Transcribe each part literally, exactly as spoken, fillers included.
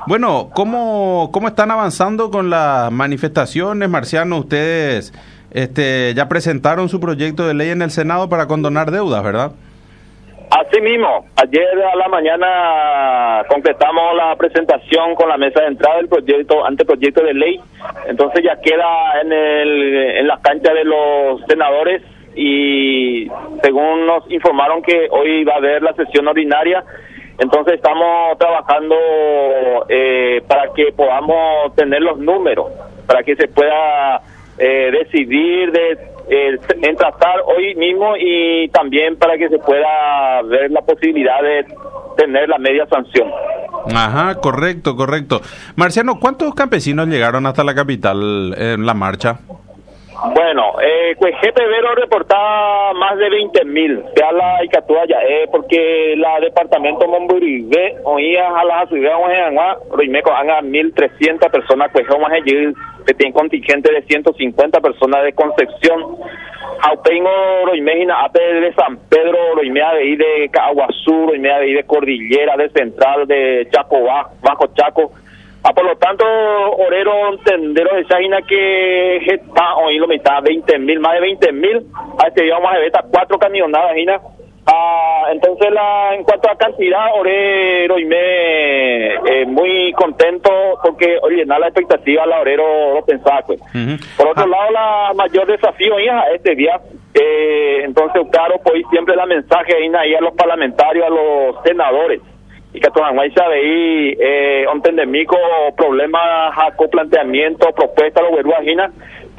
Bueno, ¿cómo, cómo están avanzando con las manifestaciones, Marciano? Ustedes este, ya presentaron su proyecto de ley en el Senado para condonar deudas, ¿verdad? Así mismo, ayer a la mañana completamos la presentación con la mesa de entrada del proyecto, anteproyecto de ley, entonces ya queda en, el, en la cancha de los senadores y según nos informaron que hoy va a haber la sesión ordinaria, entonces estamos trabajando eh, para que podamos tener los números, para que se pueda eh, decidir de Eh, en tratar hoy mismo y también para que se pueda ver la posibilidad de tener la media sanción. Ajá, correcto, correcto. Marciano, ¿cuántos campesinos llegaron hasta la capital en la marcha? Bueno, eh, pues G P V reportaba más de veinte mil, se habla y Catuaya, eh, porque la departamento Momburibé, oía a las ciudades de Roimeco, a mil trescientas personas, pues vamos a allí, que tiene contingente de ciento cincuenta personas de Concepción, Jaupengo, Roimejina, A P de San Pedro, Roimea de ahí de Caguazú, Roimea de ahí de Cordillera, de Central, de Chaco, Bajo Chaco. Ah, por lo tanto, Orero Tendero de Sagina que está hoy lo mitad, veinte mil, más de veinte mil, a este día vamos a ver estas cuatro camionadas, Gina. Ah, entonces, la, en cuanto a cantidad, Orero y me eh, muy contento porque, oye, nada la expectativa, la Orero lo pensaba, pues. Uh-huh. Por otro ah. lado, la mayor desafío, hija, este día, eh, entonces, claro, pues siempre la mensaje, Gina, ahí a los parlamentarios, a los senadores. Y que toda guaysa veí eh ontendemico problemas co planteamiento propuesta lo gueruajina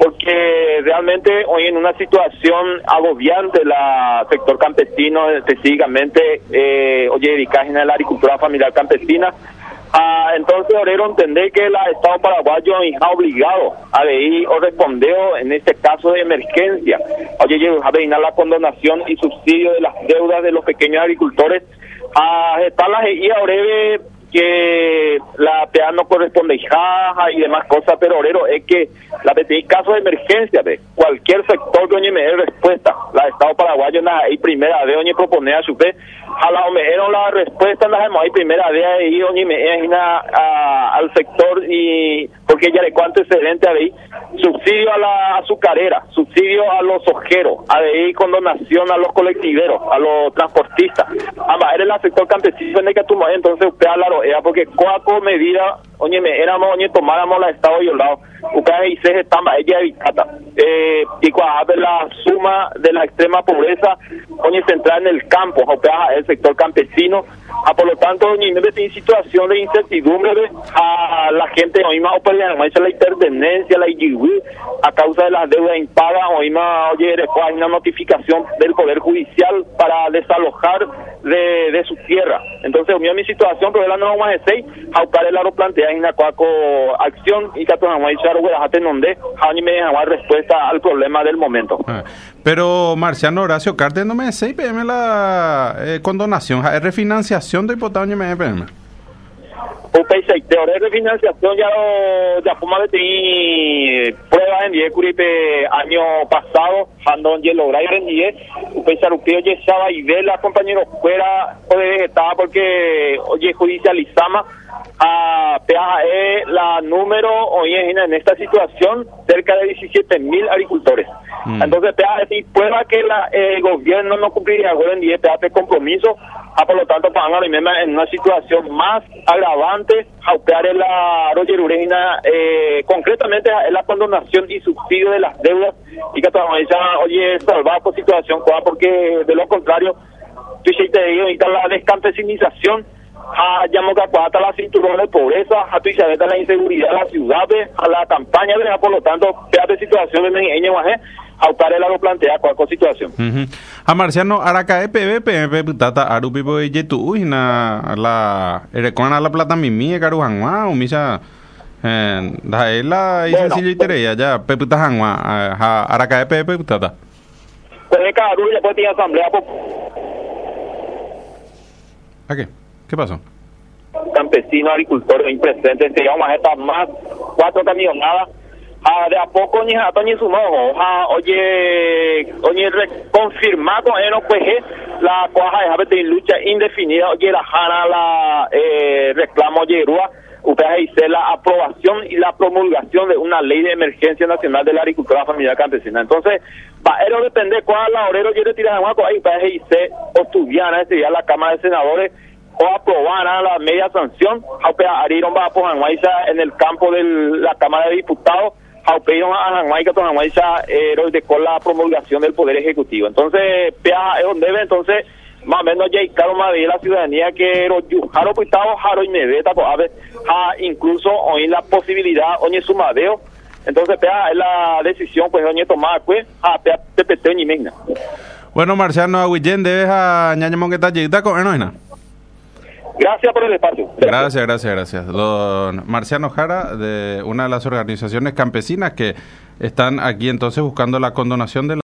porque realmente hoy en una situación agobiante la sector campesino específicamente eh oye dedicada a la agricultura familiar campesina. Ah, entonces orero entender que el Estado paraguayo está obligado a ver o responder en este caso de emergencia oye a ver la condonación y subsidio de las deudas de los pequeños agricultores. Ah, está la G I A breve que la P A no corresponde jaja y demás cosas, pero orero es que la P T I caso de emergencia de cualquier sector que oye me dé respuesta, la Estado paraguayo na y primera vez oye propone a su vez a la omejeron la respuesta na hemos ahí primera vez ahí oye me a al sector y porque ya le cuánto excedente a ahí subsidio a la azucarera, subsidio a los ojeros, a ahí condonación a los colectiveros, a los transportistas, a eres el sector campesino en el que tú entonces usted habla era porque cuatro medidas oye me éramos oye tomáramos la Estado violado usted y se estaba ella evitata eh y cuando la suma de la extrema pobreza oye central en el campo o sea el sector campesino a por lo tanto oye me en situación de incertidumbre a la gente hoy más o la interdependencia la I G W a causa de las deudas impagas hoy más oye después hay una notificación del Poder Judicial para desalojar de, de su tierra entonces unió mi situación pero no vamos a decir aucar el aro plantea en la cuaco acción y que tu mamá dice algo de donde ni me deja respuesta al problema del momento. Ah, pero Marciano Horacio Cárdenas no me dice P M la eh, condonación, es refinanciación de hipoteca me P M. O P teoría de refinanciación ya ya fuma de ti pruebas en die curipe año pasado cuando ye lograr en die o pensar usted ye estaba y ve la compañero fuera o de estaba porque oye judicializama a P A E la número hoy en esta situación cerca de diecisiete mil agricultores. Mm. Entonces P A E si prueba que la, el gobierno no cumpliría ahora en día P A E compromiso, a por lo tanto para en una situación más agravante a operar en la Roger Ureña eh, concretamente en la condonación y subsidio de las deudas y que todavía oye salvar por situación porque de lo contrario tú te digo ahorita la descampesinización a Yamocacuata, la cinturón de pobreza, a Tuizabeta, la inseguridad, a las ciudades, a la campaña, por lo tanto, de situaciones en Ñehuajé, a Autar el lo plantea cualquier situación. Uh-huh. A Marciano, Aracae, P V, P V, Tata, Arupipo, y Yetu, y na la Erecona, la plata, Mimi, Carujanua, o Misa, da ella, y sencillo y tereya, ya, Peputa Janua, Aracae, P V, Tata. Pues de cada ya puede tener asamblea. ¿A qué? ¿Qué pasó? Campesinos, agricultores, impresentes, te vamos a estar más cuatro camionadas. Ah, de a poco ni a ni su mojo. Ah, oye, oye, confirmado en O P G la cuaja de lucha indefinida. Oye, la jana la eh, reclamo oye, Rúa. U P A hice la aprobación y la promulgación de una ley de emergencia nacional de la agricultura familiar campesina. Entonces, va a depender cuál la orero quiere tirar de guaco, ahí U P A hice o estudiar este día la Cámara de Senadores o aprobar la media sanción, U P A Ariron va a poner en el campo de la Cámara de Diputados, U P A a Hanwai que Hanwai de con la promulgación del Poder Ejecutivo. Entonces, P A es donde debe, entonces, más o menos ya caro más de la ciudadanía que Jaro Puitao, Jaro y Neveta, incluso hoy la posibilidad, hoy sumadeo. Entonces, P A es la decisión, pues, hoy tomada, pues, a P A P P T ni Megna. Bueno, Marciano Aguillén, debes a Ñaña Mongueta Yigda con Enoina. Gracias por el espacio. Gracias, gracias, gracias. Don Marciano Jara, de una de las organizaciones campesinas que están aquí entonces buscando la condonación de la